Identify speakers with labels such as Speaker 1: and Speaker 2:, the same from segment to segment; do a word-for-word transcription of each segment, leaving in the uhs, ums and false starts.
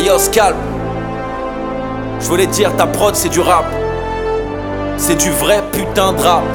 Speaker 1: yo, calme. Je voulais dire, ta prod c'est du rap. C'est du vrai putain de rap.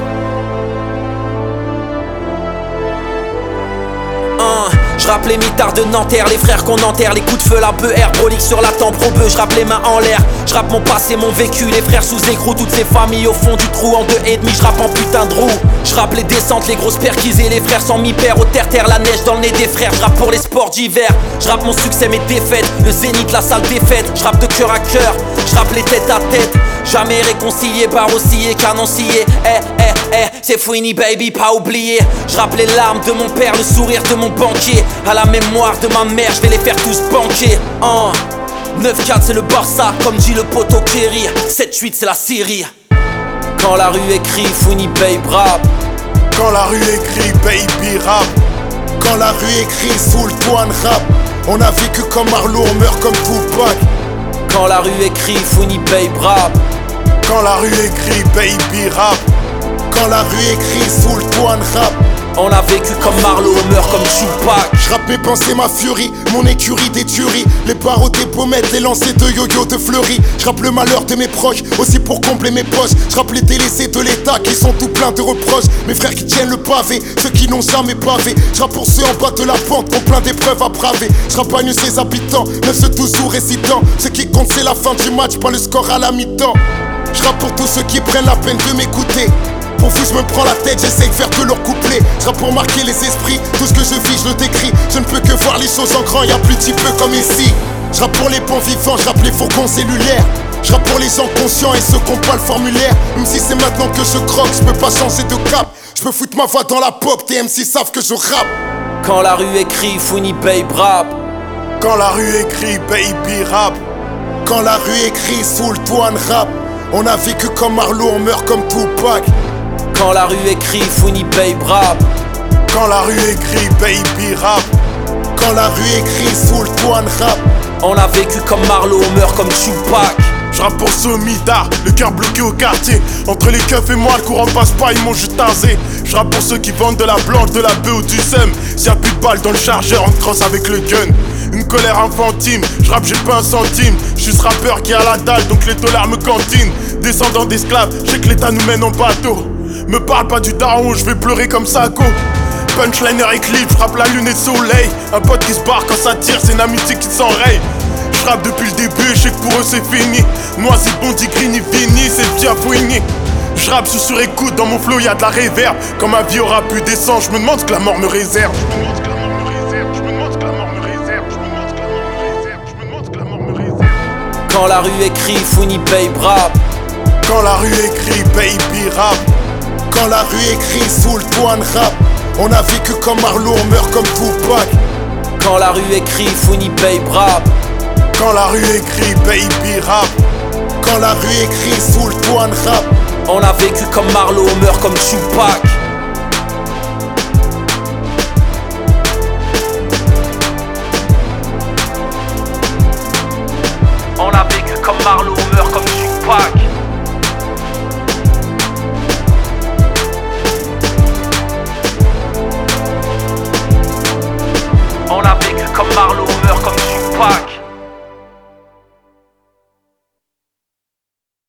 Speaker 1: Je rappe les mitards de Nanterre, les frères qu'on enterre, les coups de feu, la bœuf, air brolique sur la tempe, au bœuf, je rappe les mains en l'air. Je rappe mon passé, mon vécu, les frères sous écrou, toutes ces familles au fond du trou, en deux et demi, je rappe en putain de roue. Je rappe les descentes, les grosses perquisées, les frères sans mi-père, au terre-terre, la neige dans le nez des frères. Je rappe pour les sports d'hiver, je rappe mon succès, mes défaites, le zénith, la salle des fêtes. Je rappe de cœur à cœur, je rappe les têtes à tête. Jamais réconcilié, barre-oscillé, canoncillé. Eh, eh, eh, c'est fini baby, pas oublié. Je rappe les larmes de mon père, le sourire de mon banquier. À la mémoire de ma mère, je vais les faire tous banquer. uh. neuf quatre c'est le Barça, comme dit le poteau Kerry. sept huit c'est la Syrie. Quand la rue écrit, Fouini babe rap.
Speaker 2: Quand la rue écrit, baby rap. Quand la rue écrit, Sultan rap. On a vécu comme Marlowe, on meurt comme Tupac.
Speaker 1: Quand la rue écrit, Fouini babe rap.
Speaker 2: Quand la rue écrit, baby rap. Quand la rue écrit, Sultan rap.
Speaker 1: On a vécu comme Marlowe, on meurt comme Tupac.
Speaker 2: J'rappe mes pensées, ma furie, mon écurie des tueries. Les barreaux des pommettes, les lancers de yo-yo de fleuris. J'rappe le malheur de mes proches, aussi pour combler mes poches. J'rappe les délaissés de l'état qui sont tout pleins de reproches. Mes frères qui tiennent le pavé, ceux qui n'ont jamais pavé. J'rappe pour ceux en bas de la pente, qui ont plein d'épreuves à braver. J'rapagne ses habitants, neuf ceux toujours récitant. Ce qui compte c'est la fin du match, pas le score à la mi-temps. J'rappe pour tous ceux qui prennent la peine de m'écouter. Pour vous je me prends la tête, j'essaye de faire de leur couplet. J'rappe pour marquer les esprits, tout ce que je vis je le décris. Je ne peux que voir les choses en grand, y'a plus petit peu comme ici. J'rappe pour les bons vivants, j'rappe les fourgons cellulaires. J'rappe pour les gens conscients et ceux qui ont pas le formulaire. Même si c'est maintenant que je croque, je peux pas changer de cap. Je peux foutre ma voix dans la pop, tes M C savent que je rappe.
Speaker 1: Quand la rue écrit, Fouini babe rap.
Speaker 2: Quand la rue écrit, baby rap. Quand la rue écrit, Sultan rap. On a vécu comme Marlowe, on meurt comme Tupac.
Speaker 1: Quand la rue écrit, Fouini babe rap.
Speaker 2: Quand la rue écrit, baby rap. Quand la rue écrit, Sultan rap.
Speaker 1: On a vécu comme Marlowe, on meurt comme Tupac.
Speaker 2: J'rappe pour ce mitard, le cœur bloqué au quartier. Entre les keufs et moi, le courant passe pas, ils m'ont juste tasé. J'rappe pour ceux qui vendent de la blanche, de la bœuf ou du seum. S'il y a plus de balles dans le chargeur, on crosse avec le gun. Une colère infantile, j'rappe j'ai pas un centime. J'suis ce rappeur qui a la dalle, donc les dollars me cantinent. Descendant d'esclaves, j'sais que l'état nous mène en bateau. Me parle pas du daron, je vais pleurer comme Sako. Punchliner éclipse, frappe la lune et le soleil. Un pote qui se barre quand ça tire, c'est une amitié qui s'enraye. J'rappe depuis le début, je sais que pour eux c'est fini. Noisy, Bondy, Green, Vini, c'est bien fouini. J'rappe, je suis sur écoute, dans mon flow y'a de la réverb. Quand ma vie aura pu descendre, je me demande ce que la mort me réserve. Je me demande ce que la mort me réserve, je me demande ce que la mort me réserve, je me demande ce que la mort me réserve, je me demande ce que la mort me réserve.
Speaker 1: Quand la rue écrit, Fouini babe rap.
Speaker 2: Quand la rue écrit, baby rap. Quand la rue écrit, Sultan rap. On a vécu comme Marlowe, on meurt comme Tupac.
Speaker 1: Quand la rue écrit, Fouini babe rap.
Speaker 2: Quand la rue écrit, baby rap. Quand la rue écrit, Sultan rap.
Speaker 1: On a vécu comme Marlowe, on meurt comme Tupac.